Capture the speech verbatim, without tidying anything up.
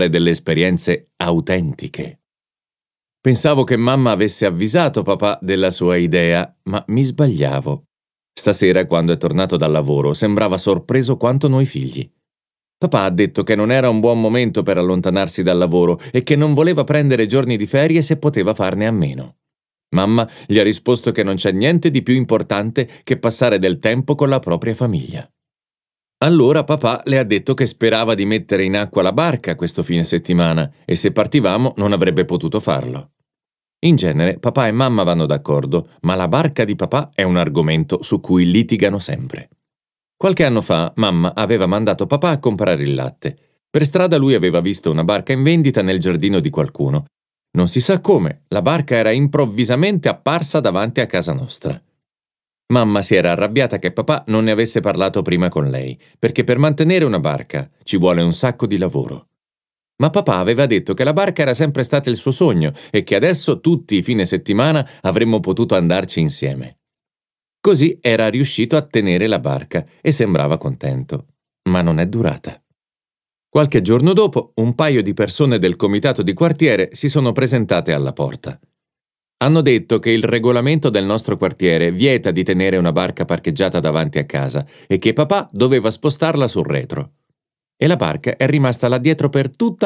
delle esperienze autentiche. Pensavo che mamma avesse avvisato papà della sua idea, ma mi sbagliavo. Stasera, quando è tornato dal lavoro, sembrava sorpreso quanto noi figli. Papà ha detto che non era un buon momento per allontanarsi dal lavoro e che non voleva prendere giorni di ferie se poteva farne a meno. Mamma gli ha risposto che non c'è niente di più importante che passare del tempo con la propria famiglia. Allora papà le ha detto che sperava di mettere in acqua la barca questo fine settimana e se partivamo non avrebbe potuto farlo. In genere papà e mamma vanno d'accordo, ma la barca di papà è un argomento su cui litigano sempre. Qualche anno fa mamma aveva mandato papà a comprare il latte. Per strada lui aveva visto una barca in vendita nel giardino di qualcuno. Non si sa come, la barca era improvvisamente apparsa davanti a casa nostra. Mamma si era arrabbiata che papà non ne avesse parlato prima con lei, perché per mantenere una barca ci vuole un sacco di lavoro. Ma papà aveva detto che la barca era sempre stata il suo sogno e che adesso tutti i fine settimana avremmo potuto andarci insieme. Così era riuscito a tenere la barca e sembrava contento. Ma non è durata. Qualche giorno dopo, un paio di persone del comitato di quartiere si sono presentate alla porta. Hanno detto che il regolamento del nostro quartiere vieta di tenere una barca parcheggiata davanti a casa e che papà doveva spostarla sul retro. E la barca è rimasta là dietro per tutta